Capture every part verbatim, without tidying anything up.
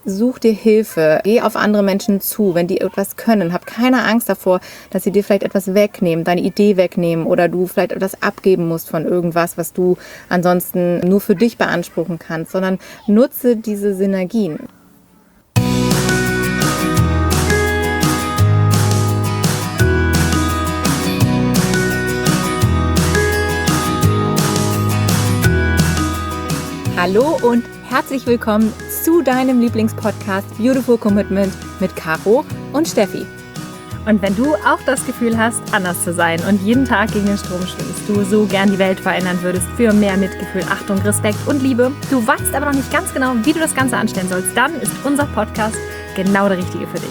such dir Hilfe, geh auf andere Menschen zu, wenn die etwas können. Hab keine Angst davor, dass sie dir vielleicht etwas wegnehmen, deine Idee wegnehmen oder du vielleicht etwas abgeben musst von irgendwas, was du ansonsten nur für dich beanspruchen kannst, sondern nutze diese Synergien. Hallo und herzlich willkommen zu deinem Lieblingspodcast Beautiful Commitment mit Caro und Steffi. Und wenn du auch das Gefühl hast, anders zu sein und jeden Tag gegen den Strom schwimmst, du so gern die Welt verändern würdest für mehr Mitgefühl, Achtung, Respekt und Liebe, du weißt aber noch nicht ganz genau, wie du das Ganze anstellen sollst, dann ist unser Podcast genau der richtige für dich.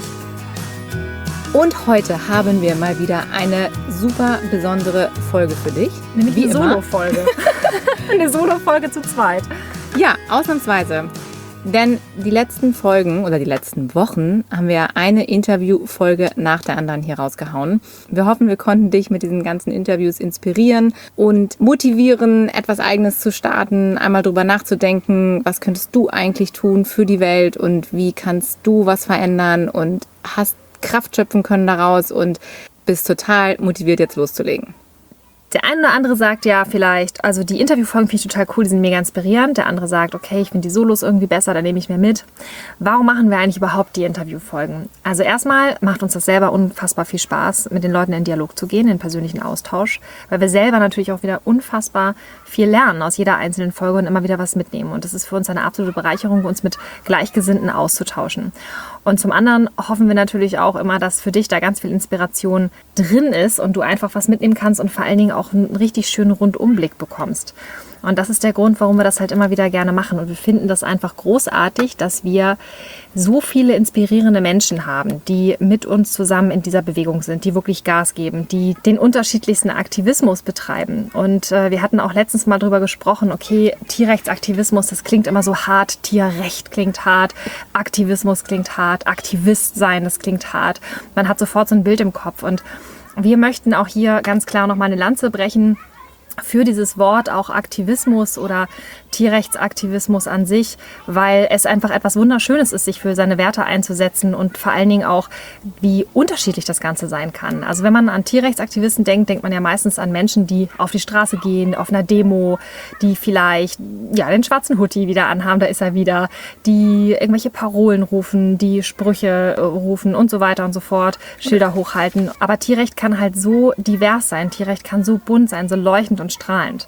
Und heute haben wir mal wieder eine super besondere Folge für dich. Nämlich eine Solo-Folge. Eine Solo-Folge zu zweit. Ja, ausnahmsweise. Denn die letzten Folgen oder die letzten Wochen haben wir eine Interviewfolge nach der anderen hier rausgehauen. Wir hoffen, wir konnten dich mit diesen ganzen Interviews inspirieren und motivieren, etwas Eigenes zu starten, einmal drüber nachzudenken, was könntest du eigentlich tun für die Welt und wie kannst du was verändern und hast Kraft schöpfen können daraus und bist total motiviert, jetzt loszulegen. Der eine oder andere sagt ja vielleicht, also die Interviewfolgen finde ich total cool, die sind mega inspirierend. Der andere sagt, okay, ich finde die Solos irgendwie besser, da nehme ich mehr mit. Warum machen wir eigentlich überhaupt die Interviewfolgen? Also erstmal macht uns das selber unfassbar viel Spaß, mit den Leuten in Dialog zu gehen, in persönlichen Austausch, weil wir selber natürlich auch wieder unfassbar viel lernen aus jeder einzelnen Folge und immer wieder was mitnehmen. Und das ist für uns eine absolute Bereicherung, uns mit Gleichgesinnten auszutauschen. Und zum anderen hoffen wir natürlich auch immer, dass für dich da ganz viel Inspiration drin ist und du einfach was mitnehmen kannst und vor allen Dingen auch einen richtig schönen Rundumblick bekommst. Und das ist der Grund, warum wir das halt immer wieder gerne machen. Und wir finden das einfach großartig, dass wir so viele inspirierende Menschen haben, die mit uns zusammen in dieser Bewegung sind, die wirklich Gas geben, die den unterschiedlichsten Aktivismus betreiben. Und äh, wir hatten auch letztens mal drüber gesprochen, okay, Tierrechtsaktivismus, das klingt immer so hart, Tierrecht klingt hart, Aktivismus klingt hart, Aktivist sein, das klingt hart. Man hat sofort so ein Bild im Kopf. Und wir möchten auch hier ganz klar nochmal eine Lanze brechen für dieses Wort auch Aktivismus oder Tierrechtsaktivismus an sich, weil es einfach etwas Wunderschönes ist, sich für seine Werte einzusetzen und vor allen Dingen auch, wie unterschiedlich das Ganze sein kann. Also wenn man an Tierrechtsaktivisten denkt, denkt man ja meistens an Menschen, die auf die Straße gehen, auf einer Demo, die vielleicht ja den schwarzen Hoodie wieder anhaben, da ist er wieder, die irgendwelche Parolen rufen, die Sprüche rufen und so weiter und so fort, Schilder hochhalten. Aber Tierrecht kann halt so divers sein, Tierrecht kann so bunt sein, so leuchtend und strahlend.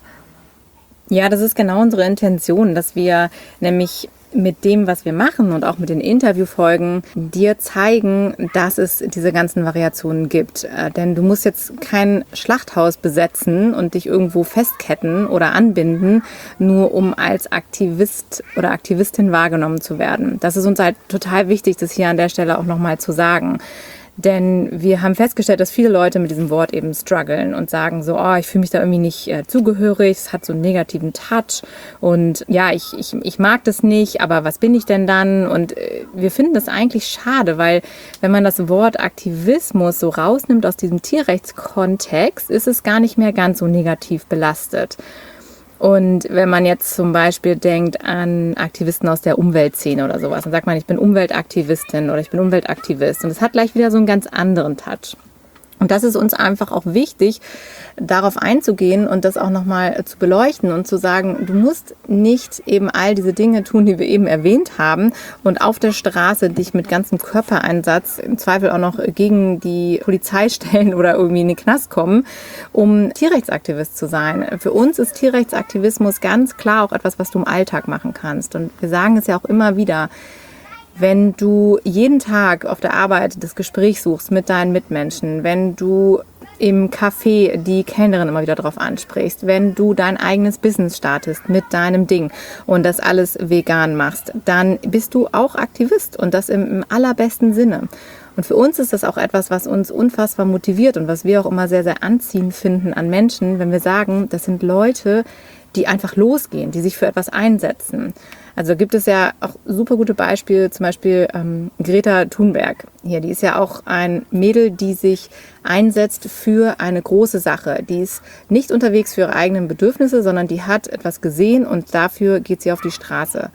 Ja, das ist genau unsere Intention, dass wir nämlich mit dem, was wir machen und auch mit den Interviewfolgen dir zeigen, dass es diese ganzen Variationen gibt. Äh, denn du musst jetzt kein Schlachthaus besetzen und dich irgendwo festketten oder anbinden, nur um als Aktivist oder Aktivistin wahrgenommen zu werden. Das ist uns halt total wichtig, das hier an der Stelle auch nochmal zu sagen. Denn wir haben festgestellt, dass viele Leute mit diesem Wort eben strugglen und sagen so, oh, ich fühle mich da irgendwie nicht äh, zugehörig, es hat so einen negativen Touch und ja, ich, ich, ich mag das nicht, aber was bin ich denn dann? Und äh, wir finden das eigentlich schade, weil wenn man das Wort Aktivismus so rausnimmt aus diesem Tierrechtskontext, ist es gar nicht mehr ganz so negativ belastet. Und wenn man jetzt zum Beispiel denkt an Aktivisten aus der Umweltszene oder sowas, dann sagt man, ich bin Umweltaktivistin oder ich bin Umweltaktivist. Und das hat gleich wieder so einen ganz anderen Touch. Und das ist uns einfach auch wichtig, darauf einzugehen und das auch nochmal zu beleuchten und zu sagen, du musst nicht eben all diese Dinge tun, die wir eben erwähnt haben und auf der Straße dich mit ganzem Körpereinsatz im Zweifel auch noch gegen die Polizei stellen oder irgendwie in den Knast kommen, um Tierrechtsaktivist zu sein. Für uns ist Tierrechtsaktivismus ganz klar auch etwas, was du im Alltag machen kannst. Und wir sagen es ja auch immer wieder, wenn du jeden Tag auf der Arbeit das Gespräch suchst mit deinen Mitmenschen, wenn du im Café die Kellnerin immer wieder drauf ansprichst, wenn du dein eigenes Business startest mit deinem Ding und das alles vegan machst, dann bist du auch Aktivist und das im, im allerbesten Sinne. Und für uns ist das auch etwas, was uns unfassbar motiviert und was wir auch immer sehr, sehr anziehend finden an Menschen, wenn wir sagen, das sind Leute, die einfach losgehen, die sich für etwas einsetzen. Also gibt es ja auch super gute Beispiele, zum Beispiel ähm, Greta Thunberg. Hier, die ist ja auch ein Mädel, die sich einsetzt für eine große Sache. Die ist nicht unterwegs für ihre eigenen Bedürfnisse, sondern die hat etwas gesehen und dafür geht sie auf die Straße.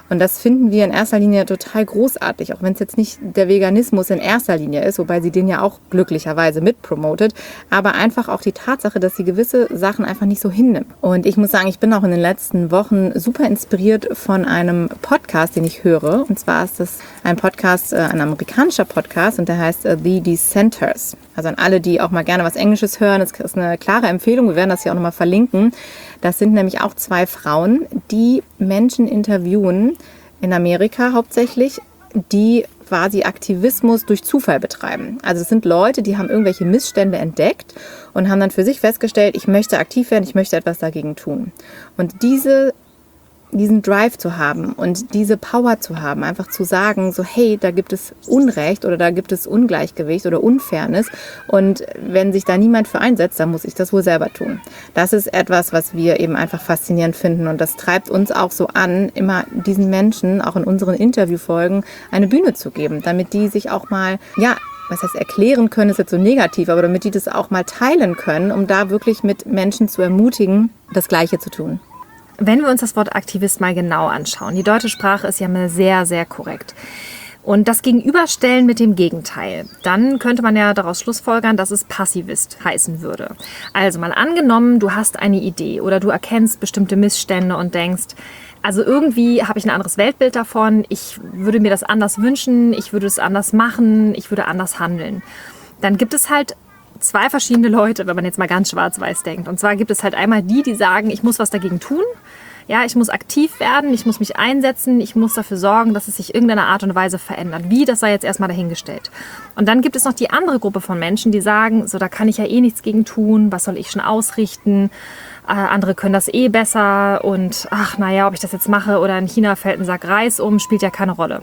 Und das finden wir in erster Linie total großartig, auch wenn es jetzt nicht der Veganismus in erster Linie ist, wobei sie den ja auch glücklicherweise mitpromotet, aber einfach auch die Tatsache, dass sie gewisse Sachen einfach nicht so hinnimmt. Und ich muss sagen, ich bin auch in den letzten Wochen super inspiriert von einem Podcast, den ich höre. Und zwar ist das ein Podcast, ein amerikanischer Podcast, und der heißt The Dissenters. Also an alle, die auch mal gerne was Englisches hören, das ist eine klare Empfehlung. Wir werden das hier auch nochmal verlinken. Das sind nämlich auch zwei Frauen, die Menschen interviewen, in Amerika hauptsächlich, die quasi Aktivismus durch Zufall betreiben. Also es sind Leute, die haben irgendwelche Missstände entdeckt und haben dann für sich festgestellt, ich möchte aktiv werden, ich möchte etwas dagegen tun. Und diese diesen Drive zu haben und diese Power zu haben, einfach zu sagen, so hey, da gibt es Unrecht oder da gibt es Ungleichgewicht oder Unfairness, und wenn sich da niemand für einsetzt, dann muss ich das wohl selber tun. Das ist etwas, was wir eben einfach faszinierend finden, und das treibt uns auch so an, immer diesen Menschen auch in unseren Interviewfolgen eine Bühne zu geben, damit die sich auch mal, ja, was heißt erklären können, ist jetzt so negativ, aber damit die das auch mal teilen können, um da wirklich mit Menschen zu ermutigen, das Gleiche zu tun. Wenn wir uns das Wort Aktivist mal genau anschauen, die deutsche Sprache ist ja mal sehr, sehr korrekt. Und das gegenüberstellen mit dem Gegenteil, dann könnte man ja daraus schlussfolgern, dass es Passivist heißen würde. Also mal angenommen, du hast eine Idee oder du erkennst bestimmte Missstände und denkst, also irgendwie habe ich ein anderes Weltbild davon, ich würde mir das anders wünschen, ich würde es anders machen, ich würde anders handeln. Dann gibt es halt zwei verschiedene Leute, wenn man jetzt mal ganz schwarz-weiß denkt. Und zwar gibt es halt einmal die, die sagen, ich muss was dagegen tun. Ja, ich muss aktiv werden, ich muss mich einsetzen, ich muss dafür sorgen, dass es sich irgendeiner Art und Weise verändert. Wie, das sei jetzt erstmal dahingestellt. Und dann gibt es noch die andere Gruppe von Menschen, die sagen, so, da kann ich ja eh nichts gegen tun, was soll ich schon ausrichten? Äh, andere können das eh besser und ach, naja, ob ich das jetzt mache oder in China fällt ein Sack Reis um, spielt ja keine Rolle.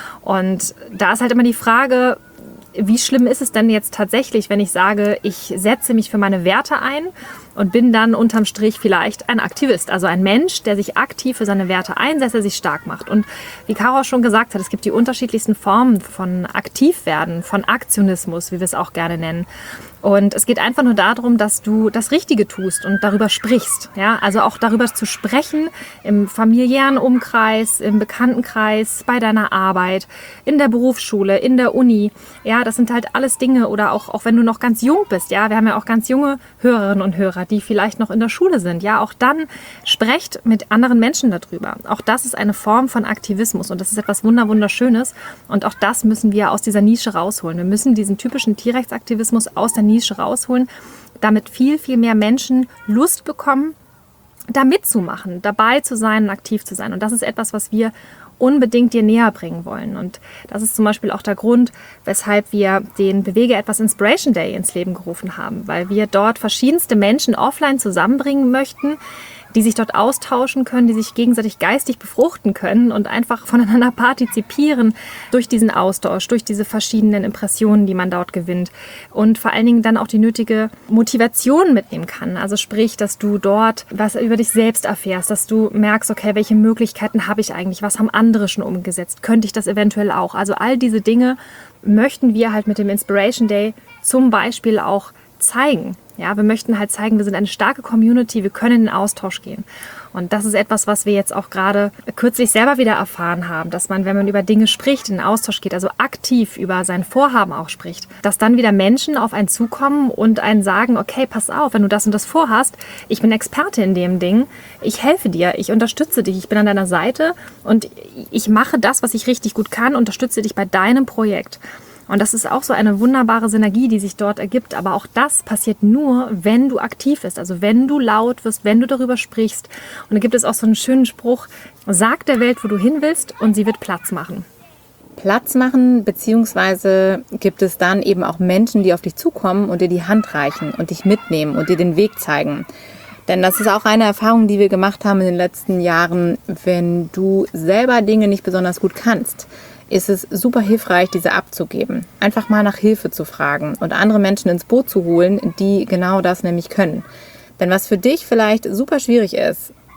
Und da ist halt immer die Frage, wie schlimm ist es denn jetzt tatsächlich, wenn ich sage, ich setze mich für meine Werte ein und bin dann unterm Strich vielleicht ein Aktivist, also ein Mensch, der sich aktiv für seine Werte einsetzt, der sich stark macht. Und wie Caro schon gesagt hat, es gibt die unterschiedlichsten Formen von Aktivwerden, von Aktionismus, wie wir es auch gerne nennen. Und es geht einfach nur darum, dass du das Richtige tust und darüber sprichst. Ja? Also auch darüber zu sprechen im familiären Umkreis, im Bekanntenkreis, bei deiner Arbeit, in der Berufsschule, in der Uni. Ja, das sind halt alles Dinge, oder auch, auch wenn du noch ganz jung bist. Ja, wir haben ja auch ganz junge Hörerinnen und Hörer, die vielleicht noch in der Schule sind. Ja, auch dann sprecht mit anderen Menschen darüber. Auch das ist eine Form von Aktivismus und das ist etwas Wunderschönes. Und auch das müssen wir aus dieser Nische rausholen. Wir müssen diesen typischen Tierrechtsaktivismus aus der Nische rausholen, damit viel, viel mehr Menschen Lust bekommen, da mitzumachen, dabei zu sein und aktiv zu sein. Und das ist etwas, was wir unbedingt dir näher bringen wollen. Und das ist zum Beispiel auch der Grund, weshalb wir den Bewege etwas Inspiration Day ins Leben gerufen haben, weil wir dort verschiedenste Menschen offline zusammenbringen möchten, die sich dort austauschen können, die sich gegenseitig geistig befruchten können und einfach voneinander partizipieren durch diesen Austausch, durch diese verschiedenen Impressionen, die man dort gewinnt und vor allen Dingen dann auch die nötige Motivation mitnehmen kann. Also sprich, dass du dort was über dich selbst erfährst, dass du merkst, okay, welche Möglichkeiten habe ich eigentlich, was haben andere schon umgesetzt, könnte ich das eventuell auch. Also all diese Dinge möchten wir halt mit dem Inspiration Day zum Beispiel auch zeigen. Ja, wir möchten halt zeigen, wir sind eine starke Community, wir können in den Austausch gehen. Und das ist etwas, was wir jetzt auch gerade kürzlich selber wieder erfahren haben, dass man, wenn man über Dinge spricht, in den Austausch geht, also aktiv über sein Vorhaben auch spricht, dass dann wieder Menschen auf einen zukommen und einen sagen, okay, pass auf, wenn du das und das vorhast, ich bin Experte in dem Ding, ich helfe dir, ich unterstütze dich, ich bin an deiner Seite und ich mache das, was ich richtig gut kann, unterstütze dich bei deinem Projekt. Und das ist auch so eine wunderbare Synergie, die sich dort ergibt. Aber auch das passiert nur, wenn du aktiv bist. Also wenn du laut wirst, wenn du darüber sprichst. Und da gibt es auch so einen schönen Spruch, sag der Welt, wo du hin willst und sie wird Platz machen. Platz machen, beziehungsweise gibt es dann eben auch Menschen, die auf dich zukommen und dir die Hand reichen und dich mitnehmen und dir den Weg zeigen. Denn das ist auch eine Erfahrung, die wir gemacht haben in den letzten Jahren. Wenn du selber Dinge nicht besonders gut kannst, ist es super hilfreich, diese abzugeben. Einfach mal nach Hilfe zu fragen und andere Menschen ins Boot zu holen, die genau das nämlich können. Denn was für dich vielleicht super schwierig ist,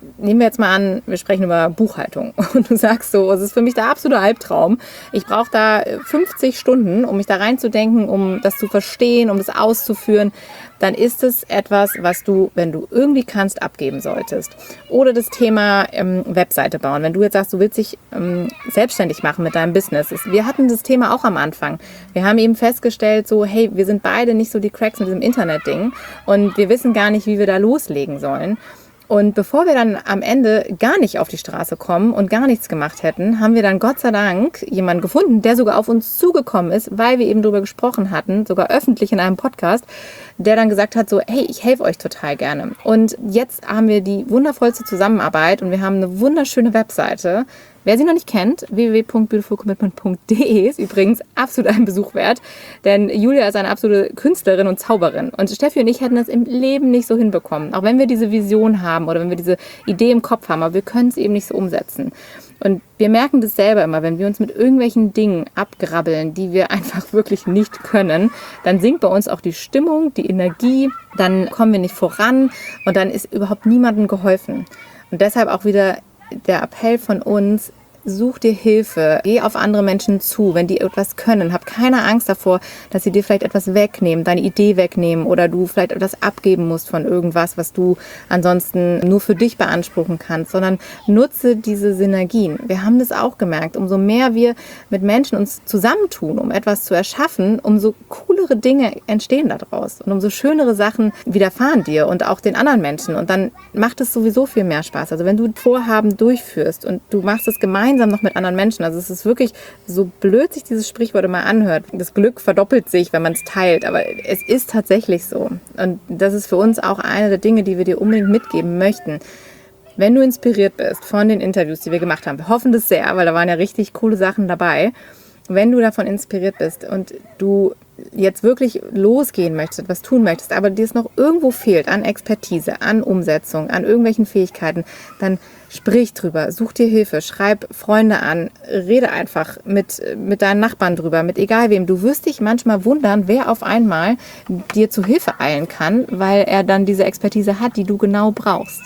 nehmen wir jetzt mal an, wir sprechen über Buchhaltung und du sagst so, es ist für mich der absolute Albtraum. Ich brauche da fünfzig Stunden, um mich da reinzudenken, um das zu verstehen, um das auszuführen. Dann ist es etwas, was du, wenn du irgendwie kannst, abgeben solltest. Oder das Thema ähm, Webseite bauen. Wenn du jetzt sagst, du willst dich ähm, selbstständig machen mit deinem Business. Wir hatten das Thema auch am Anfang. Wir haben eben festgestellt, so, hey, wir sind beide nicht so die Cracks mit diesem Internet-Ding und wir wissen gar nicht, wie wir da loslegen sollen. Und bevor wir dann am Ende gar nicht auf die Straße kommen und gar nichts gemacht hätten, haben wir dann Gott sei Dank jemanden gefunden, der sogar auf uns zugekommen ist, weil wir eben darüber gesprochen hatten, sogar öffentlich in einem Podcast, der dann gesagt hat so, hey, ich helfe euch total gerne. Und jetzt haben wir die wundervollste Zusammenarbeit und wir haben eine wunderschöne Webseite. Wer sie noch nicht kennt, w w w punkt beautiful commitment punkt d e ist übrigens absolut ein Besuch wert, denn Julia ist eine absolute Künstlerin und Zauberin und Steffi und ich hätten das im Leben nicht so hinbekommen, auch wenn wir diese Vision haben oder wenn wir diese Idee im Kopf haben, aber wir können es eben nicht so umsetzen. Und wir merken das selber immer, wenn wir uns mit irgendwelchen Dingen abgrabbeln, die wir einfach wirklich nicht können, dann sinkt bei uns auch die Stimmung, die Energie, dann kommen wir nicht voran und dann ist überhaupt niemandem geholfen. Und deshalb auch wieder der Appell von uns, such dir Hilfe, geh auf andere Menschen zu, wenn die etwas können. Hab keine Angst davor, dass sie dir vielleicht etwas wegnehmen, deine Idee wegnehmen oder du vielleicht etwas abgeben musst von irgendwas, was du ansonsten nur für dich beanspruchen kannst, sondern nutze diese Synergien. Wir haben das auch gemerkt, umso mehr wir mit Menschen uns zusammentun, um etwas zu erschaffen, umso coolere Dinge entstehen daraus und umso schönere Sachen widerfahren dir und auch den anderen Menschen und dann macht es sowieso viel mehr Spaß. Also wenn du Vorhaben durchführst und du machst es gemeinsam noch mit anderen Menschen. Also es ist wirklich, so blöd sich dieses Sprichwort immer anhört, das Glück verdoppelt sich, wenn man es teilt, aber es ist tatsächlich so. Und das ist für uns auch eine der Dinge, die wir dir unbedingt mitgeben möchten. Wenn du inspiriert bist von den Interviews, die wir gemacht haben, wir hoffen das sehr, weil da waren ja richtig coole Sachen dabei. Wenn du davon inspiriert bist und du jetzt wirklich losgehen möchtest, etwas tun möchtest, aber dir es noch irgendwo fehlt an Expertise, an Umsetzung, an irgendwelchen Fähigkeiten, dann sprich drüber, such dir Hilfe, schreib Freunde an, rede einfach mit, mit deinen Nachbarn drüber, mit egal wem. Du wirst dich manchmal wundern, wer auf einmal dir zu Hilfe eilen kann, weil er dann diese Expertise hat, die du genau brauchst.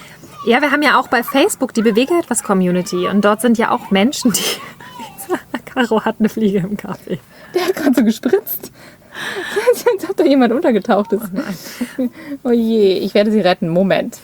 Ja, wir haben ja auch bei Facebook die Bewege etwas Community und dort sind ja auch Menschen, die... Caro hat eine Fliege im Kaffee. Der hat gerade so gespritzt. Jetzt hat da jemand untergetaucht ist. Oh nein. Oh je, ich werde sie retten. Moment.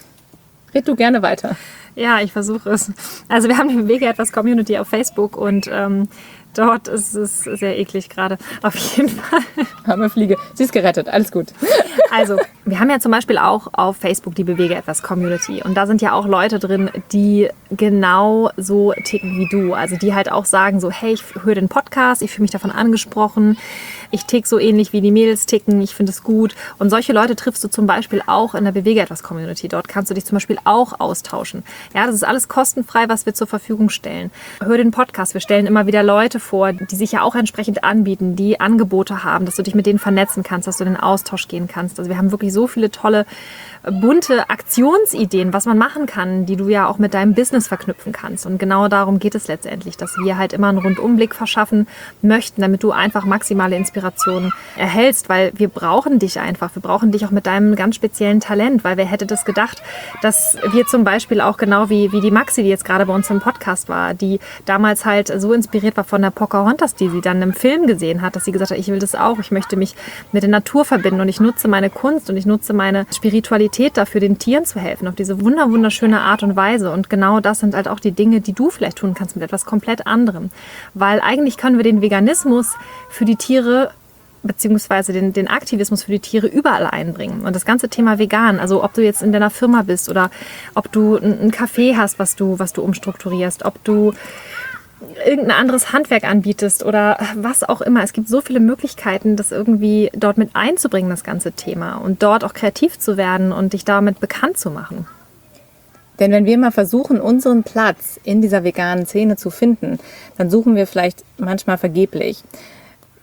Red du gerne weiter. Ja, ich versuche es. Also wir haben die Bewege etwas Community auf Facebook und ähm, dort ist es sehr eklig gerade. Auf jeden Fall. Arme Fliege. Sie ist gerettet. Alles gut. Also, wir haben ja zum Beispiel auch auf Facebook die Bewege etwas Community. Und da sind ja auch Leute drin, die genau so ticken wie du. Also die halt auch sagen so, hey, ich höre den Podcast, ich fühle mich davon angesprochen. Ich tick so ähnlich wie die Mädels ticken, ich finde es gut. Und solche Leute triffst du zum Beispiel auch in der Bewege etwas Community. Dort kannst du dich zum Beispiel auch austauschen. Ja, das ist alles kostenfrei, was wir zur Verfügung stellen. Hör den Podcast. Wir stellen immer wieder Leute vor, die sich ja auch entsprechend anbieten, die Angebote haben, dass du dich mit denen vernetzen kannst, dass du in den Austausch gehen kannst. Also wir haben wirklich so viele tolle, bunte Aktionsideen, was man machen kann, die du ja auch mit deinem Business verknüpfen kannst. Und genau darum geht es letztendlich, dass wir halt immer einen Rundumblick verschaffen möchten, damit du einfach maximale Inspiration erhältst, weil wir brauchen dich einfach. Wir brauchen dich auch mit deinem ganz speziellen Talent, weil wer hätte das gedacht, dass wir zum Beispiel auch genau wie, wie die Maxi, die jetzt gerade bei uns im Podcast war, die damals halt so inspiriert war von der Pocahontas, die sie dann im Film gesehen hat, dass sie gesagt hat, ich will das auch, ich möchte mich mit der Natur verbinden und ich nutze meine Kunst und ich nutze meine Spiritualität dafür, den Tieren zu helfen, auf diese wunder wunderschöne Art und Weise. Und genau das sind halt auch die Dinge, die du vielleicht tun kannst mit etwas komplett anderem. Weil eigentlich können wir den Veganismus für die Tiere beziehungsweise den, den Aktivismus für die Tiere überall einbringen. Und das ganze Thema vegan, also ob du jetzt in deiner Firma bist oder ob du ein, ein Café hast, was du, was du umstrukturierst, ob du irgendein anderes Handwerk anbietest oder was auch immer. Es gibt so viele Möglichkeiten, das irgendwie dort mit einzubringen, das ganze Thema. Und dort auch kreativ zu werden und dich damit bekannt zu machen. Denn wenn wir mal versuchen, unseren Platz in dieser veganen Szene zu finden, dann suchen wir vielleicht manchmal vergeblich.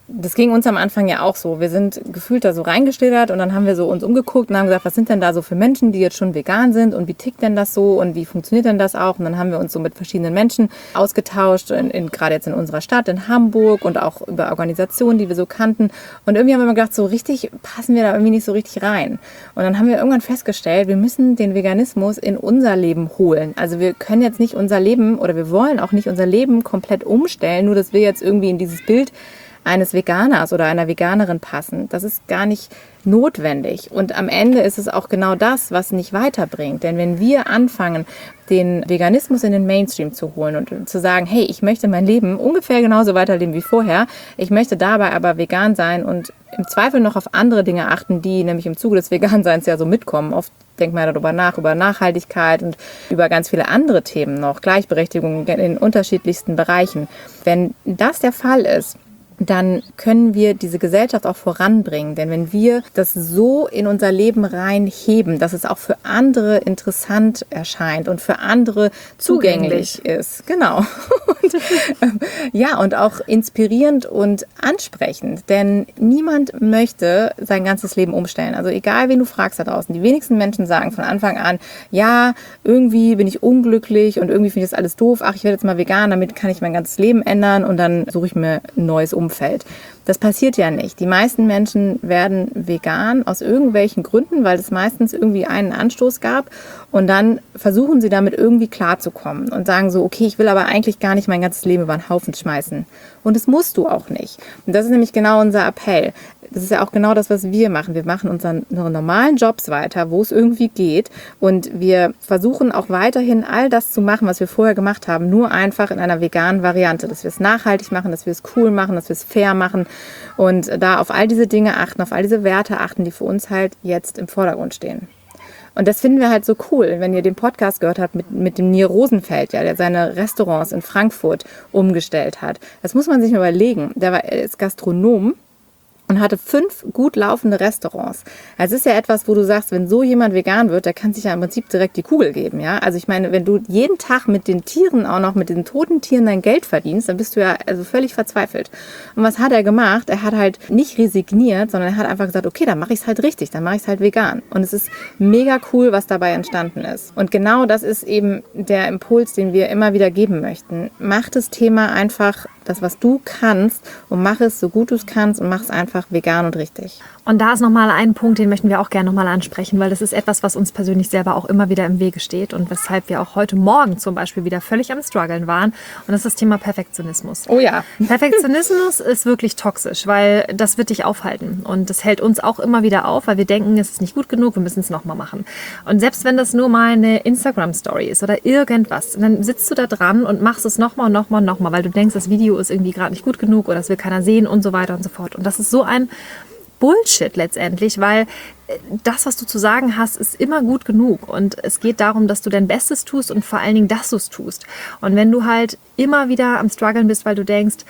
das ging uns am Anfang ja auch so. Wir sind gefühlt da so reingeschlittert und dann haben wir so uns umgeguckt und haben gesagt, was sind denn da so für Menschen, die jetzt schon vegan sind und wie tickt denn das so und wie funktioniert denn das auch? Und dann haben wir uns so mit verschiedenen Menschen ausgetauscht, in, in, gerade jetzt in unserer Stadt, in Hamburg und auch über Organisationen, die wir so kannten. Und irgendwie haben wir gedacht, so richtig passen wir da irgendwie nicht so richtig rein. Und dann haben wir irgendwann festgestellt, wir müssen den Veganismus in unser Leben holen. Also wir können jetzt nicht unser Leben oder wir wollen auch nicht unser Leben komplett umstellen, nur dass wir jetzt irgendwie in dieses Bild eines Veganers oder einer Veganerin passen. Das ist gar nicht notwendig. Und am Ende ist es auch genau das, was nicht weiterbringt. Denn wenn wir anfangen, den Veganismus in den Mainstream zu holen und zu sagen, hey, ich möchte mein Leben ungefähr genauso weiterleben wie vorher, ich möchte dabei aber vegan sein und im Zweifel noch auf andere Dinge achten, die nämlich im Zuge des Veganseins ja so mitkommen. Oft denkt man darüber nach, über Nachhaltigkeit und über ganz viele andere Themen noch, Gleichberechtigung in unterschiedlichsten Bereichen. Wenn das der Fall ist, dann können wir diese Gesellschaft auch voranbringen. Denn wenn wir das so in unser Leben reinheben, dass es auch für andere interessant erscheint und für andere zugänglich, zugänglich. ist. Genau. Und, ähm, ja, und auch inspirierend und ansprechend. Denn niemand möchte sein ganzes Leben umstellen. Also egal, wen du fragst da draußen. Die wenigsten Menschen sagen von Anfang an, ja, irgendwie bin ich unglücklich und irgendwie finde ich das alles doof. Ach, ich werde jetzt mal vegan, damit kann ich mein ganzes Leben ändern und dann suche ich mir ein neues Umfeld. Umfeld. Das passiert ja nicht. Die meisten Menschen werden vegan aus irgendwelchen Gründen, weil es meistens irgendwie einen Anstoß gab und dann versuchen sie damit irgendwie klarzukommen und sagen so, okay, ich will aber eigentlich gar nicht mein ganzes Leben über den Haufen schmeißen. Und das musst du auch nicht. Und das ist nämlich genau unser Appell. Das ist ja auch genau das, was wir machen. Wir machen unsere normalen Jobs weiter, wo es irgendwie geht. Und wir versuchen auch weiterhin all das zu machen, was wir vorher gemacht haben, nur einfach in einer veganen Variante. Dass wir es nachhaltig machen, dass wir es cool machen, dass wir es fair machen und da auf all diese Dinge achten, auf all diese Werte achten, die für uns halt jetzt im Vordergrund stehen. Und das finden wir halt so cool, wenn ihr den Podcast gehört habt mit, mit dem Nir Rosenfeld, ja, der seine Restaurants in Frankfurt umgestellt hat. Das muss man sich mal überlegen. Der war, er ist Gastronom und hatte fünf gut laufende Restaurants. Also es ist ja etwas, wo du sagst, wenn so jemand vegan wird, der kann sich ja im Prinzip direkt die Kugel geben, ja. Also ich meine, wenn du jeden Tag mit den Tieren, auch noch mit den toten Tieren dein Geld verdienst, dann bist du ja also völlig verzweifelt. Und was hat er gemacht? Er hat halt nicht resigniert, sondern er hat einfach gesagt, okay, dann mache ich es halt richtig, dann mache ich es halt vegan. Und es ist mega cool, was dabei entstanden ist. Und genau das ist eben der Impuls, den wir immer wieder geben möchten. Mach das Thema einfach das, was du kannst und mach es so gut du es kannst und mach es einfach vegan und richtig. Und da ist nochmal ein Punkt, den möchten wir auch gerne nochmal ansprechen, weil das ist etwas, was uns persönlich selber auch immer wieder im Wege steht und weshalb wir auch heute Morgen zum Beispiel wieder völlig am Struggeln waren. Und das ist das Thema Perfektionismus. Oh ja. Perfektionismus ist wirklich toxisch, weil das wird dich aufhalten. Und das hält uns auch immer wieder auf, weil wir denken, es ist nicht gut genug, wir müssen es nochmal machen. Und selbst wenn das nur mal eine Instagram-Story ist oder irgendwas, dann sitzt du da dran und machst es nochmal und nochmal und nochmal, weil du denkst, das Video ist irgendwie gerade nicht gut genug oder das will keiner sehen und so weiter und so fort. Und das ist so ein Bullshit letztendlich, weil das, was du zu sagen hast, ist immer gut genug und es geht darum, dass du dein Bestes tust und vor allen Dingen, dass du es tust. Und wenn du halt immer wieder am Struggeln bist, weil du denkst,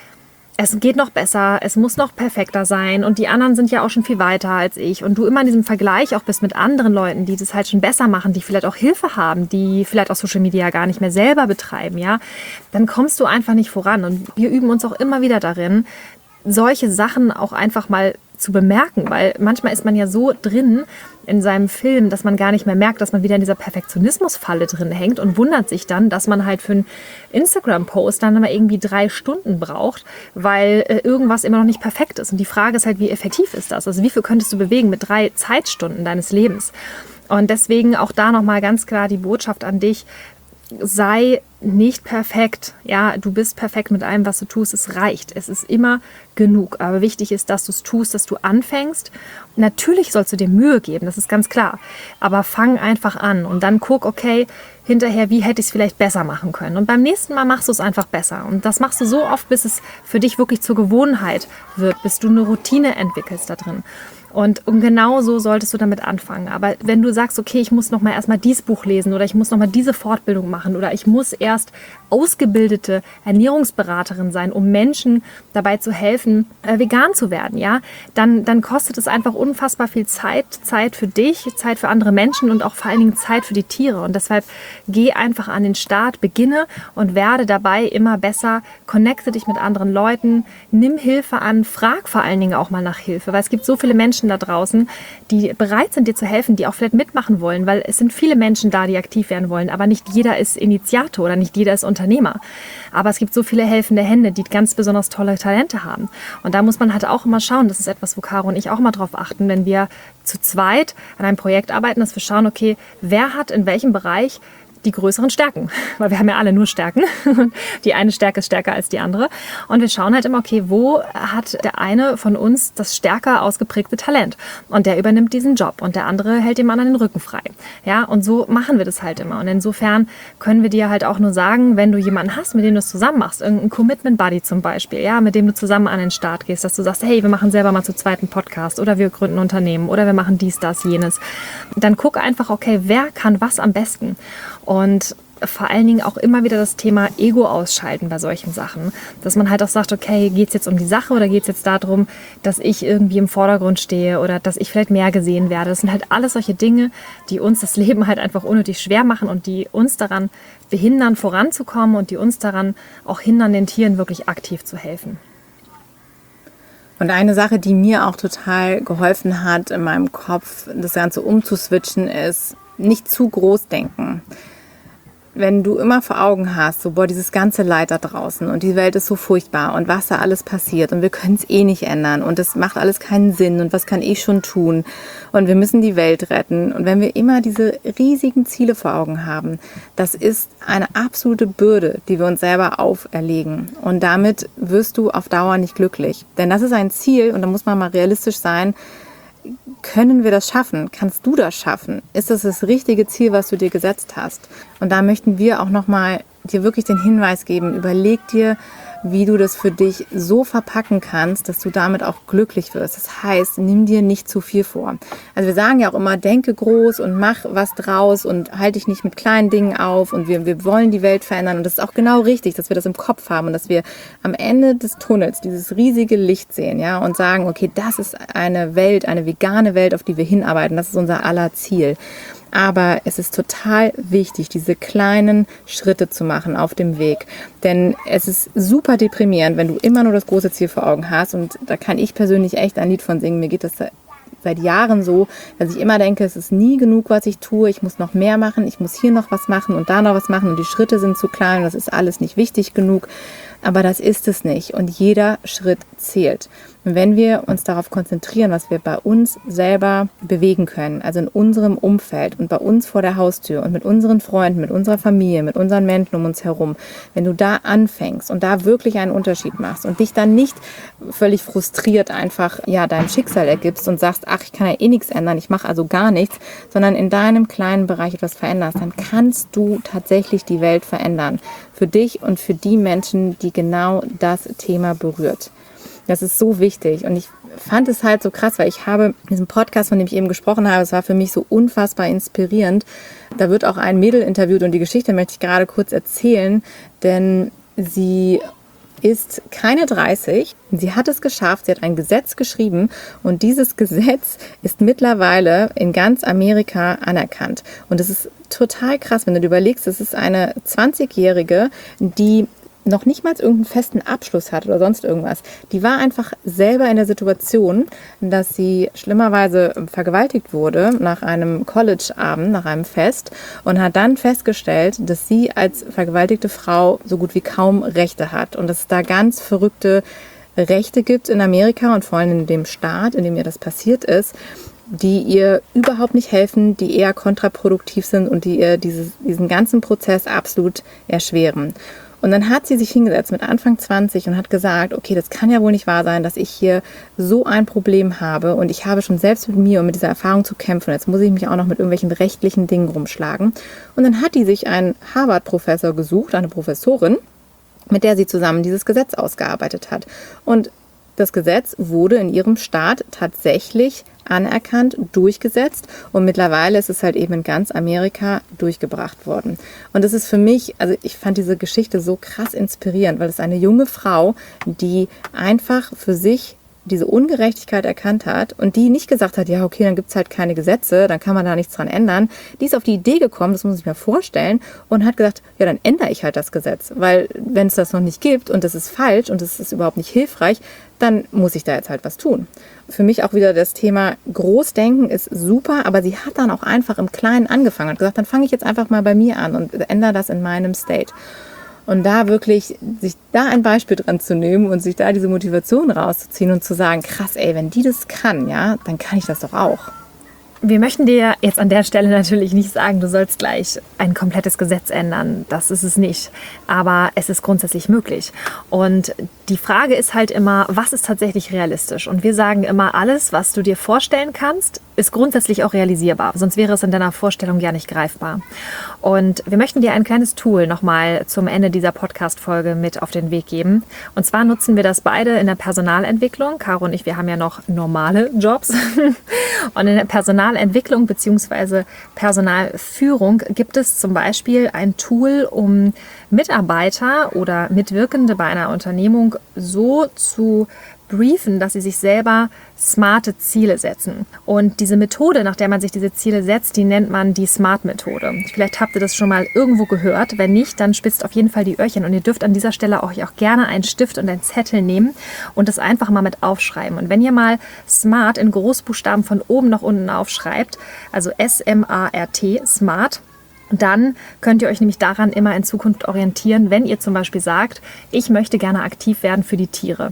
es geht noch besser, es muss noch perfekter sein und die anderen sind ja auch schon viel weiter als ich und du immer in diesem Vergleich auch bist mit anderen Leuten, die das halt schon besser machen, die vielleicht auch Hilfe haben, die vielleicht auch Social Media gar nicht mehr selber betreiben, ja, dann kommst du einfach nicht voran und wir üben uns auch immer wieder darin, solche Sachen auch einfach mal zu bemerken, weil manchmal ist man ja so drin in seinem Film, dass man gar nicht mehr merkt, dass man wieder in dieser Perfektionismusfalle drin hängt und wundert sich dann, dass man halt für einen Instagram-Post dann immer irgendwie drei Stunden braucht, weil äh, irgendwas immer noch nicht perfekt ist. Und die Frage ist halt, wie effektiv ist das? Also wie viel könntest du bewegen mit drei Zeitstunden deines Lebens? Und deswegen auch da nochmal ganz klar die Botschaft an dich, sei nicht perfekt. Ja, du bist perfekt mit allem, was du tust. Es reicht. Es ist immer genug. Aber wichtig ist, dass du es tust, dass du anfängst. Natürlich sollst du dir Mühe geben, das ist ganz klar. Aber fang einfach an und dann guck, okay, hinterher, wie hätte ich es vielleicht besser machen können. Und beim nächsten Mal machst du es einfach besser. Und das machst du so oft, bis es für dich wirklich zur Gewohnheit wird, bis du eine Routine entwickelst da drin. Und, und genau so solltest du damit anfangen. Aber wenn du sagst, okay, ich muss noch mal erstmal dieses Buch lesen oder ich muss noch mal diese Fortbildung machen oder ich muss erst erst ausgebildete Ernährungsberaterin sein, um Menschen dabei zu helfen, äh, vegan zu werden, ja, dann, dann kostet es einfach unfassbar viel Zeit, Zeit für dich, Zeit für andere Menschen und auch vor allen Dingen Zeit für die Tiere. Und deshalb geh einfach an den Start, beginne und werde dabei immer besser, connecte dich mit anderen Leuten, nimm Hilfe an, frag vor allen Dingen auch mal nach Hilfe, weil es gibt so viele Menschen da draußen, die bereit sind, dir zu helfen, die auch vielleicht mitmachen wollen, weil es sind viele Menschen da, die aktiv werden wollen, aber nicht jeder ist Initiator oder nicht jeder ist Unternehmer. Aber es gibt so viele helfende Hände, die ganz besonders tolle Talente haben. Und da muss man halt auch immer schauen, das ist etwas, wo Caro und ich auch mal drauf achten, wenn wir zu zweit an einem Projekt arbeiten, dass wir schauen, okay, wer hat in welchem Bereich die größeren Stärken, weil wir haben ja alle nur Stärken. Die eine Stärke ist stärker als die andere. Und wir schauen halt immer, okay, wo hat der eine von uns das stärker ausgeprägte Talent? Und der übernimmt diesen Job und der andere hält dem anderen den Rücken frei. Ja, und so machen wir das halt immer. Und insofern können wir dir halt auch nur sagen, wenn du jemanden hast, mit dem du es zusammen machst, irgendein Commitment Buddy zum Beispiel, ja, mit dem du zusammen an den Start gehst, dass du sagst, hey, wir machen selber mal zu zweiten Podcast oder wir gründen ein Unternehmen oder wir machen dies, das, jenes. Dann guck einfach, okay, wer kann was am besten? Und vor allen Dingen auch immer wieder das Thema Ego ausschalten bei solchen Sachen. Dass man halt auch sagt, okay, geht es jetzt um die Sache oder geht es jetzt darum, dass ich irgendwie im Vordergrund stehe oder dass ich vielleicht mehr gesehen werde. Das sind halt alles solche Dinge, die uns das Leben halt einfach unnötig schwer machen und die uns daran behindern, voranzukommen und die uns daran auch hindern, den Tieren wirklich aktiv zu helfen. Und eine Sache, die mir auch total geholfen hat, in meinem Kopf das Ganze umzuswitchen, ist nicht zu groß denken. Wenn du immer vor Augen hast, so, boah, dieses ganze Leid da draußen und die Welt ist so furchtbar und was da alles passiert und wir können es eh nicht ändern und das macht alles keinen Sinn und was kann ich schon tun und wir müssen die Welt retten. Und wenn wir immer diese riesigen Ziele vor Augen haben, das ist eine absolute Bürde, die wir uns selber auferlegen. Und damit wirst du auf Dauer nicht glücklich. Denn das ist ein Ziel und da muss man mal realistisch sein. Können wir das schaffen? Kannst du das schaffen? Ist das das richtige Ziel, was du dir gesetzt hast? Und da möchten wir auch nochmal dir wirklich den Hinweis geben, überleg dir, wie du das für dich so verpacken kannst, dass du damit auch glücklich wirst. Das heißt, nimm dir nicht zu viel vor. Also wir sagen ja auch immer, denke groß und mach was draus und halte dich nicht mit kleinen Dingen auf und wir, wir wollen die Welt verändern. Und das ist auch genau richtig, dass wir das im Kopf haben und dass wir am Ende des Tunnels dieses riesige Licht sehen, ja, und sagen, okay, das ist eine Welt, eine vegane Welt, auf die wir hinarbeiten. Das ist unser aller Ziel. Aber es ist total wichtig, diese kleinen Schritte zu machen auf dem Weg. Denn es ist super deprimierend, wenn du immer nur das große Ziel vor Augen hast. Und da kann ich persönlich echt ein Lied von singen. Mir geht das seit Jahren so, dass ich immer denke, es ist nie genug, was ich tue. Ich muss noch mehr machen, ich muss hier noch was machen und da noch was machen. Und die Schritte sind zu klein, das ist alles nicht wichtig genug. Aber das ist es nicht. Und jeder Schritt zählt. Und wenn wir uns darauf konzentrieren, was wir bei uns selber bewegen können, also in unserem Umfeld und bei uns vor der Haustür und mit unseren Freunden, mit unserer Familie, mit unseren Menschen um uns herum, wenn du da anfängst und da wirklich einen Unterschied machst und dich dann nicht völlig frustriert einfach ja deinem Schicksal ergibst und sagst, ach, ich kann ja eh nichts ändern, ich mache also gar nichts, sondern in deinem kleinen Bereich etwas veränderst, dann kannst du tatsächlich die Welt verändern. Für dich und für die Menschen, die genau das Thema berührt. Das ist so wichtig und ich fand es halt so krass, weil ich habe in diesem Podcast, von dem ich eben gesprochen habe, es war für mich so unfassbar inspirierend. Da wird auch ein Mädel interviewt und die Geschichte möchte ich gerade kurz erzählen, denn sie ist keine dreißig, sie hat es geschafft, sie hat ein Gesetz geschrieben und dieses Gesetz ist mittlerweile in ganz Amerika anerkannt. Und es ist total krass, wenn du dir überlegst, es ist eine zwanzigjährige, die noch nicht mal irgendeinen festen Abschluss hat oder sonst irgendwas. Die war einfach selber in der Situation, dass sie schlimmerweise vergewaltigt wurde nach einem College-Abend, nach einem Fest und hat dann festgestellt, dass sie als vergewaltigte Frau so gut wie kaum Rechte hat und dass es da ganz verrückte Rechte gibt in Amerika und vor allem in dem Staat, in dem ihr das passiert ist, die ihr überhaupt nicht helfen, die eher kontraproduktiv sind und die ihr dieses, diesen ganzen Prozess absolut erschweren. Und dann hat sie sich hingesetzt mit Anfang zwanzig und hat gesagt, okay, das kann ja wohl nicht wahr sein, dass ich hier so ein Problem habe und ich habe schon selbst mit mir und mit dieser Erfahrung zu kämpfen. Jetzt muss ich mich auch noch mit irgendwelchen rechtlichen Dingen rumschlagen. Und dann hat die sich einen Harvard-Professor gesucht, eine Professorin, mit der sie zusammen dieses Gesetz ausgearbeitet hat. Und das Gesetz wurde in ihrem Staat tatsächlich anerkannt, durchgesetzt und mittlerweile ist es halt eben in ganz Amerika durchgebracht worden. Und das ist für mich, also ich fand diese Geschichte so krass inspirierend, weil es eine junge Frau, die einfach für sich diese Ungerechtigkeit erkannt hat und die nicht gesagt hat, ja okay, dann gibt es halt keine Gesetze, dann kann man da nichts dran ändern. Die ist auf die Idee gekommen, das muss ich mir vorstellen, und hat gesagt, ja dann ändere ich halt das Gesetz, weil wenn es das noch nicht gibt und das ist falsch und das ist überhaupt nicht hilfreich, dann muss ich da jetzt halt was tun. Für mich auch wieder das Thema Großdenken ist super, aber sie hat dann auch einfach im Kleinen angefangen und gesagt, dann fange ich jetzt einfach mal bei mir an und ändere das in meinem State. Und da wirklich, sich da ein Beispiel dran zu nehmen und sich da diese Motivation rauszuziehen und zu sagen, krass, ey, wenn die das kann, ja, dann kann ich das doch auch. Wir möchten dir jetzt an der Stelle natürlich nicht sagen, du sollst gleich ein komplettes Gesetz ändern. Das ist es nicht. Aber es ist grundsätzlich möglich. Und die Frage ist halt immer, was ist tatsächlich realistisch? Und wir sagen immer, alles, was du dir vorstellen kannst, ist grundsätzlich auch realisierbar. Sonst wäre es in deiner Vorstellung ja nicht greifbar. Und wir möchten dir ein kleines Tool nochmal zum Ende dieser Podcast-Folge mit auf den Weg geben. Und zwar nutzen wir das beide in der Personalentwicklung. Caro und ich, wir haben ja noch normale Jobs. Und in der Personalentwicklung bzw. Personalführung gibt es zum Beispiel ein Tool, um Mitarbeiter oder Mitwirkende bei einer Unternehmung so zu briefen, dass sie sich selber smarte Ziele setzen. Und diese Methode, nach der man sich diese Ziele setzt, die nennt man die Smart-Methode. Vielleicht habt ihr das schon mal irgendwo gehört. Wenn nicht, dann spitzt auf jeden Fall die Öhrchen. Und ihr dürft an dieser Stelle auch, auch gerne einen Stift und einen Zettel nehmen und das einfach mal mit aufschreiben. Und wenn ihr mal Smart in Großbuchstaben von oben nach unten aufschreibt, also S M A R T, Smart, dann könnt ihr euch nämlich daran immer in Zukunft orientieren, wenn ihr zum Beispiel sagt, ich möchte gerne aktiv werden für die Tiere.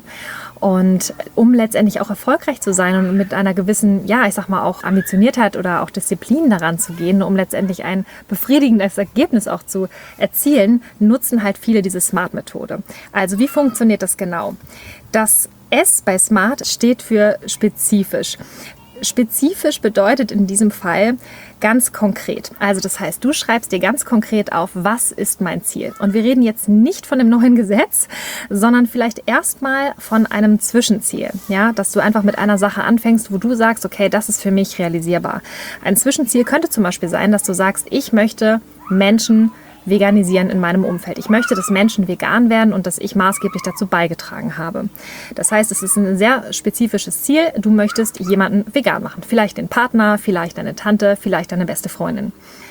Und um letztendlich auch erfolgreich zu sein und mit einer gewissen, ja, ich sag mal auch Ambitioniertheit oder auch Disziplin daran zu gehen, um letztendlich ein befriedigendes Ergebnis auch zu erzielen, nutzen halt viele diese Smart-Methode. Also wie funktioniert das genau? Das S bei Smart steht für spezifisch. Spezifisch bedeutet in diesem Fall ganz konkret. Also das heißt, du schreibst dir ganz konkret auf, was ist mein Ziel? Und wir reden jetzt nicht von dem neuen Gesetz, sondern vielleicht erstmal von einem Zwischenziel. Ja, dass du einfach mit einer Sache anfängst, wo du sagst, okay, das ist für mich realisierbar. Ein Zwischenziel könnte zum Beispiel sein, dass du sagst, ich möchte Menschen veganisieren in meinem Umfeld. Ich möchte, dass Menschen vegan werden und dass ich maßgeblich dazu beigetragen habe. Das heißt, es ist ein sehr spezifisches Ziel. Du möchtest jemanden vegan machen. Vielleicht den Partner, vielleicht deine Tante, vielleicht deine beste Freundin.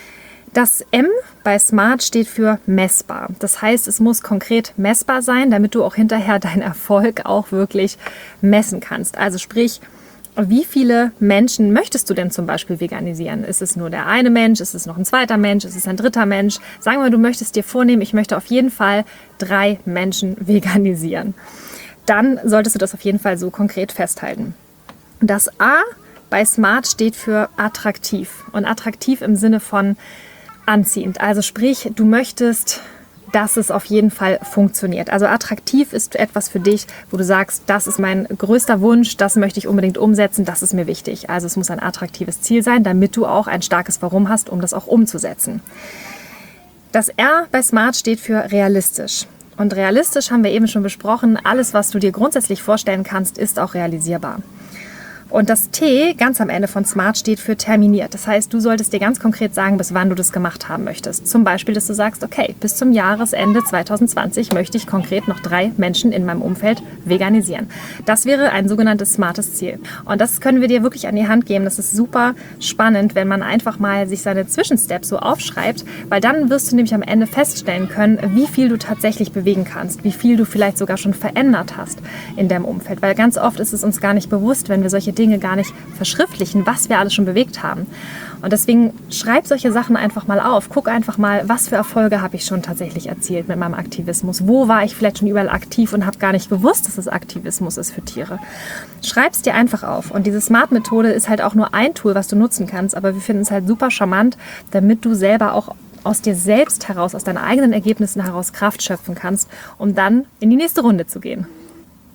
Das M bei Smart steht für messbar. Das heißt, es muss konkret messbar sein, damit du auch hinterher deinen Erfolg auch wirklich messen kannst. Also sprich, wie viele Menschen möchtest du denn zum Beispiel veganisieren? Ist es nur der eine Mensch? Ist es noch ein zweiter Mensch? Ist es ein dritter Mensch? Sagen wir, du möchtest dir vornehmen, ich möchte auf jeden Fall drei Menschen veganisieren. Dann solltest du das auf jeden Fall so konkret festhalten. Das A bei Smart steht für attraktiv. Und attraktiv im Sinne von anziehend. Also sprich, du möchtest, dass es auf jeden Fall funktioniert. Also attraktiv ist etwas für dich, wo du sagst, das ist mein größter Wunsch, das möchte ich unbedingt umsetzen, das ist mir wichtig. Also es muss ein attraktives Ziel sein, damit du auch ein starkes Warum hast, um das auch umzusetzen. Das R bei Smart steht für realistisch. Und realistisch haben wir eben schon besprochen, alles, was du dir grundsätzlich vorstellen kannst, ist auch realisierbar. Und das T ganz am Ende von Smart steht für terminiert. Das heißt, du solltest dir ganz konkret sagen, bis wann du das gemacht haben möchtest. Zum Beispiel, dass du sagst, okay, bis zum Jahresende zwanzig zwanzig möchte ich konkret noch drei Menschen in meinem Umfeld veganisieren. Das wäre ein sogenanntes smartes Ziel. Und das können wir dir wirklich an die Hand geben. Das ist super spannend, wenn man einfach mal sich seine Zwischensteps so aufschreibt, weil dann wirst du nämlich am Ende feststellen können, wie viel du tatsächlich bewegen kannst, wie viel du vielleicht sogar schon verändert hast in deinem Umfeld. Weil ganz oft ist es uns gar nicht bewusst, wenn wir solche Dinge Dinge gar nicht verschriftlichen, was wir alles schon bewegt haben. Und deswegen schreib solche Sachen einfach mal auf. Guck einfach mal, was für Erfolge habe ich schon tatsächlich erzielt mit meinem Aktivismus. Wo war ich vielleicht schon überall aktiv und habe gar nicht gewusst, dass es Aktivismus ist für Tiere. Schreib es dir einfach auf. Und diese Smart-Methode ist halt auch nur ein Tool, was du nutzen kannst. Aber wir finden es halt super charmant, damit du selber auch aus dir selbst heraus, aus deinen eigenen Ergebnissen heraus Kraft schöpfen kannst, um dann in die nächste Runde zu gehen.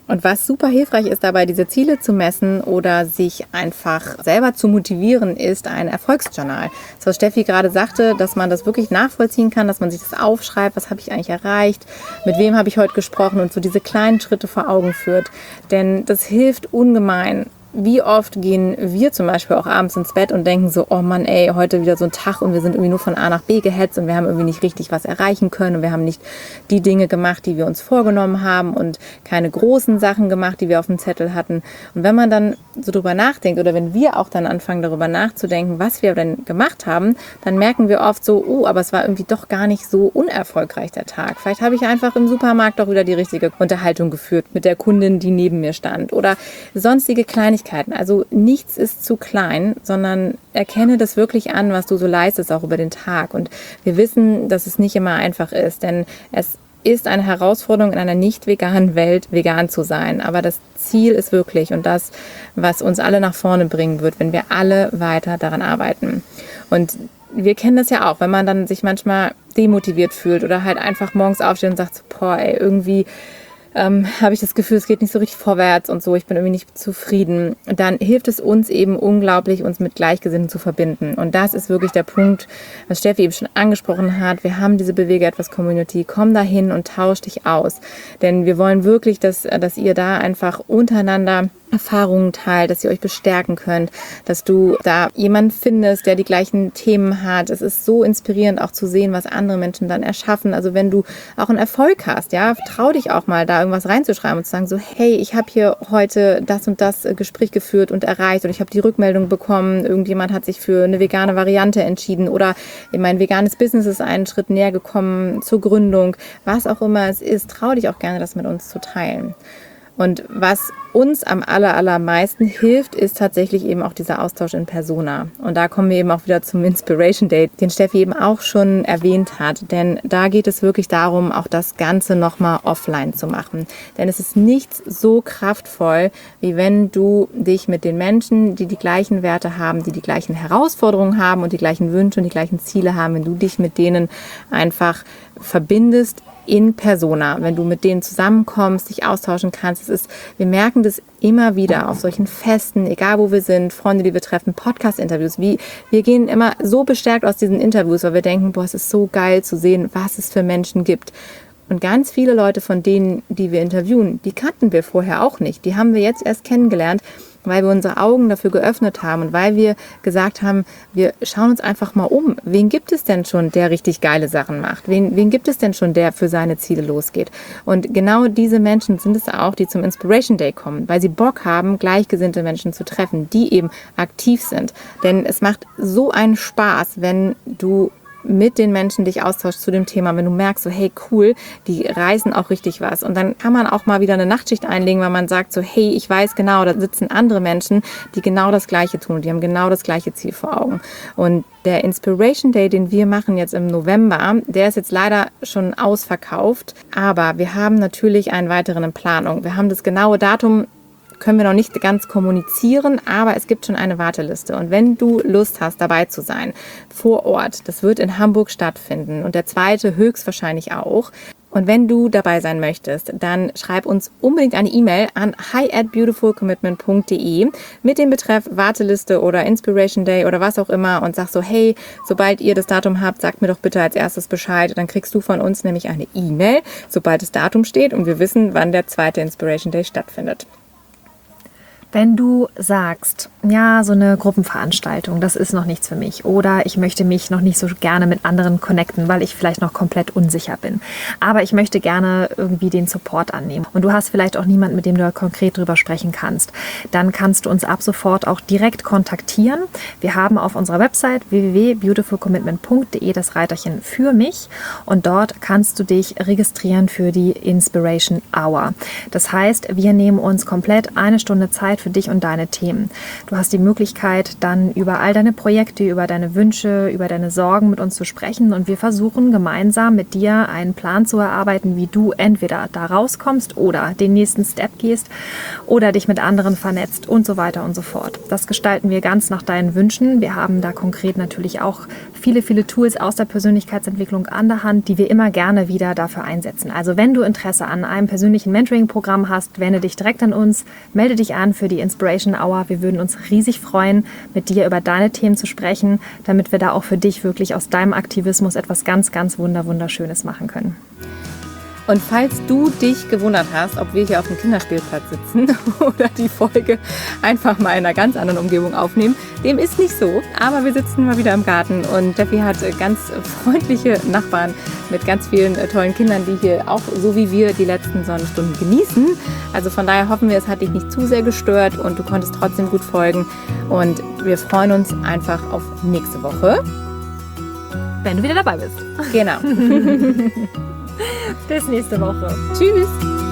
Und was super hilfreich ist dabei, diese Ziele zu messen oder sich einfach selber zu motivieren, ist ein Erfolgsjournal. Das, was Steffi gerade sagte, dass man das wirklich nachvollziehen kann, dass man sich das aufschreibt, was habe ich eigentlich erreicht, mit wem habe ich heute gesprochen und so diese kleinen Schritte vor Augen führt. Denn das hilft ungemein. Wie oft gehen wir zum Beispiel auch abends ins Bett und denken so, oh Mann, ey, heute wieder so ein Tag und wir sind irgendwie nur von A nach B gehetzt und wir haben irgendwie nicht richtig was erreichen können und wir haben nicht die Dinge gemacht, die wir uns vorgenommen haben und keine großen Sachen gemacht, die wir auf dem Zettel hatten. Und wenn man dann so drüber nachdenkt oder wenn wir auch dann anfangen, darüber nachzudenken, was wir denn gemacht haben, dann merken wir oft so, oh, aber es war irgendwie doch gar nicht so unerfolgreich der Tag. Vielleicht habe ich einfach im Supermarkt doch wieder die richtige Unterhaltung geführt mit der Kundin, die neben mir stand oder sonstige Kleinigkeiten. Also nichts ist zu klein, sondern erkenne das wirklich an, was du so leistest, auch über den Tag. Und wir wissen, dass es nicht immer einfach ist, denn es ist eine Herausforderung in einer nicht veganen Welt, vegan zu sein. Aber das Ziel ist wirklich und das, was uns alle nach vorne bringen wird, wenn wir alle weiter daran arbeiten. Und wir kennen das ja auch, wenn man dann sich manchmal demotiviert fühlt oder halt einfach morgens aufsteht und sagt, boah, ey, irgendwie Ähm, habe ich das Gefühl, es geht nicht so richtig vorwärts und so, ich bin irgendwie nicht zufrieden, dann hilft es uns eben unglaublich, uns mit Gleichgesinnten zu verbinden. Und das ist wirklich der Punkt, was Steffi eben schon angesprochen hat. Wir haben diese Bewege etwas Community. Komm dahin und tausch dich aus. Denn wir wollen wirklich, dass, dass ihr da einfach untereinander Erfahrungen teilt, dass ihr euch bestärken könnt, dass du da jemanden findest, der die gleichen Themen hat. Es ist so inspirierend auch zu sehen, was andere Menschen dann erschaffen. Also wenn du auch einen Erfolg hast, ja, trau dich auch mal da irgendwas reinzuschreiben und zu sagen so, hey, ich habe hier heute das und das Gespräch geführt und erreicht und ich habe die Rückmeldung bekommen, irgendjemand hat sich für eine vegane Variante entschieden oder mein veganes Business ist einen Schritt näher gekommen zur Gründung. Was auch immer es ist, trau dich auch gerne, das mit uns zu teilen. Und was uns am aller, allermeisten hilft, ist tatsächlich eben auch dieser Austausch in Persona. Und da kommen wir eben auch wieder zum Inspiration Day, den Steffi eben auch schon erwähnt hat. Denn da geht es wirklich darum, auch das Ganze nochmal offline zu machen. Denn es ist nichts so kraftvoll, wie wenn du dich mit den Menschen, die die gleichen Werte haben, die die gleichen Herausforderungen haben und die gleichen Wünsche und die gleichen Ziele haben, wenn du dich mit denen einfach verbindest, in Persona, wenn du mit denen zusammenkommst, dich austauschen kannst. Es ist, wir merken das immer wieder auf solchen Festen, egal wo wir sind, Freunde, die wir treffen, Podcast-Interviews. Wie, wir gehen immer so bestärkt aus diesen Interviews, weil wir denken, boah, es ist so geil zu sehen, was es für Menschen gibt. Und ganz viele Leute von denen, die wir interviewen, die kannten wir vorher auch nicht. Die haben wir jetzt erst kennengelernt, weil wir unsere Augen dafür geöffnet haben und weil wir gesagt haben, wir schauen uns einfach mal um. Wen gibt es denn schon, der richtig geile Sachen macht? Wen, wen gibt es denn schon, der für seine Ziele losgeht? Und genau diese Menschen sind es auch, die zum Inspiration Day kommen, weil sie Bock haben, gleichgesinnte Menschen zu treffen, die eben aktiv sind. Denn es macht so einen Spaß, wenn du mit den Menschen dich austauschst zu dem Thema, wenn du merkst, so hey cool, die reißen auch richtig was. Und dann kann man auch mal wieder eine Nachtschicht einlegen, weil man sagt so hey, ich weiß genau, da sitzen andere Menschen, die genau das Gleiche tun, die haben genau das gleiche Ziel vor Augen. Und der Inspiration Day, den wir machen jetzt im November, der ist jetzt leider schon ausverkauft, aber wir haben natürlich einen weiteren in Planung. Wir haben das genaue Datum können wir noch nicht ganz kommunizieren, aber es gibt schon eine Warteliste. Und wenn du Lust hast, dabei zu sein, vor Ort, das wird in Hamburg stattfinden und der zweite höchstwahrscheinlich auch. Und wenn du dabei sein möchtest, dann schreib uns unbedingt eine E-Mail an hi at beautiful commitment punkt de mit dem Betreff Warteliste oder Inspiration Day oder was auch immer und sag so, hey, sobald ihr das Datum habt, sagt mir doch bitte als erstes Bescheid. Dann kriegst du von uns nämlich eine E-Mail, sobald das Datum steht und wir wissen, wann der zweite Inspiration Day stattfindet. Wenn du sagst, ja, so eine Gruppenveranstaltung, das ist noch nichts für mich oder ich möchte mich noch nicht so gerne mit anderen connecten, weil ich vielleicht noch komplett unsicher bin, aber ich möchte gerne irgendwie den Support annehmen und du hast vielleicht auch niemanden, mit dem du konkret drüber sprechen kannst, dann kannst du uns ab sofort auch direkt kontaktieren. Wir haben auf unserer Website w w w punkt beautiful commitment punkt de das Reiterchen für mich und dort kannst du dich registrieren für die Inspiration Hour. Das heißt, wir nehmen uns komplett eine Stunde Zeit für dich und deine Themen. Du hast die Möglichkeit, dann über all deine Projekte, über deine Wünsche, über deine Sorgen mit uns zu sprechen und wir versuchen gemeinsam mit dir einen Plan zu erarbeiten, wie du entweder da rauskommst oder den nächsten Step gehst oder dich mit anderen vernetzt und so weiter und so fort. Das gestalten wir ganz nach deinen Wünschen. Wir haben da konkret natürlich auch viele, viele Tools aus der Persönlichkeitsentwicklung an der Hand, die wir immer gerne wieder dafür einsetzen. Also wenn du Interesse an einem persönlichen Mentoring-Programm hast, wende dich direkt an uns, melde dich an für die Inspiration Hour. Wir würden uns riesig freuen, mit dir über deine Themen zu sprechen, damit wir da auch für dich wirklich aus deinem Aktivismus etwas ganz, ganz wunder, wunderschönes machen können. Und falls du dich gewundert hast, ob wir hier auf dem Kinderspielplatz sitzen oder die Folge einfach mal in einer ganz anderen Umgebung aufnehmen, dem ist nicht so. Aber wir sitzen mal wieder im Garten und Steffi hat ganz freundliche Nachbarn mit ganz vielen tollen Kindern, die hier auch so wie wir die letzten Sonnenstunden genießen. Also von daher hoffen wir, es hat dich nicht zu sehr gestört und du konntest trotzdem gut folgen. Und wir freuen uns einfach auf nächste Woche. Wenn du wieder dabei bist. Genau. Bis nächste Woche. Tschüss.